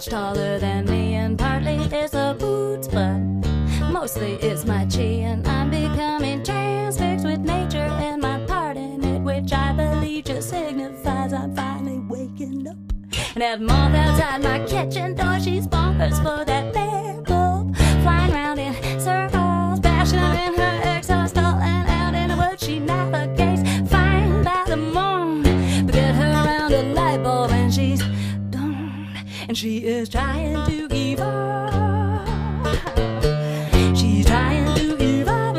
taller than me, and partly it's the boots, but mostly it's my chin. I'm becoming transfixed with nature and my part in it, which I believe just signifies I'm finally waking up. And that moth outside my kitchen door, she's bonkers for that bare bulb, flying round in circles, bashing in her exhaust, calling out in the woods. She navigates fine by the moon, but get her around a light bulb and she's doomed. And she is trying to evolve. She's trying to evolve.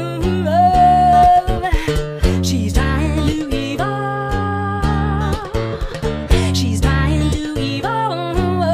She's trying to evolve. She's trying to evolve.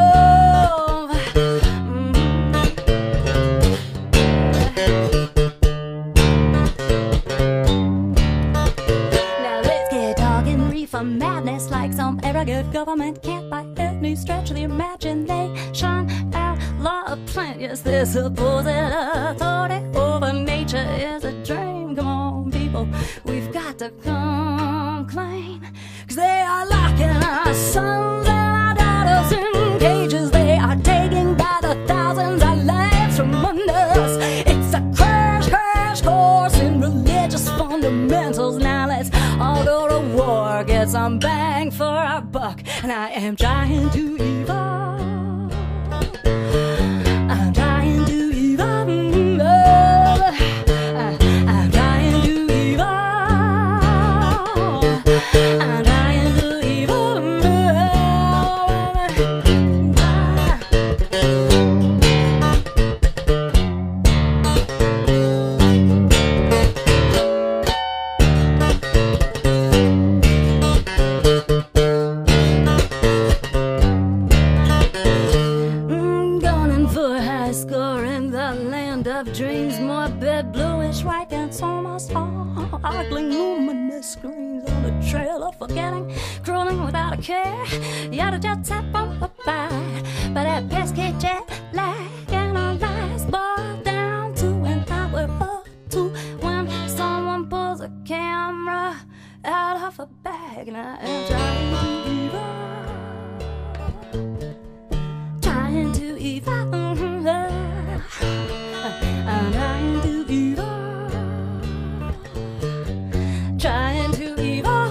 Now let's get talking reefer madness, like some arrogant government can't by any stretch of the imagination outlaw a plant. Yes, this supposed authority over nature is a dream. Come on, people, we've got to come clean, 'cause they are locking our sons and our daughters in cages. They are taking by the thousands our lives from under us. It's a crash course in religious fundamentals. Now let's all go to war, get some bang for our buck. And I am trying to evolve. I'm trying to evolve. I'm trying to evolve. I'm trying to evolve. Gunning for high score in the land of dreams, morbid bluish white and almost ogling luminous screens on the trail of forgetting, crawling without a care. Yada jet set on the by, but that pesky jet lag and our lives boiled down to an hour or two when someone pulls a camera out of a bag. And I am trying to evolve. Trying to evolve. I'm trying to evolve. Trying to evolve.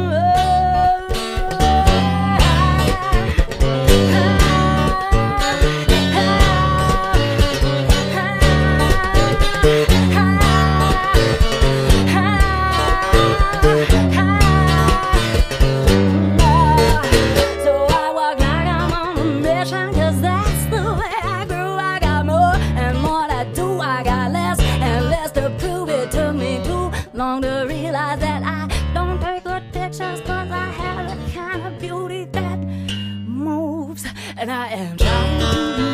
So I walk like I'm on a mission, 'cause that's the way I grew. I got more and more to do. I got less and less to prove. It took me too long to realize that I don't take good pictures, 'cause I have the kind of beauty that moves. And I am trying to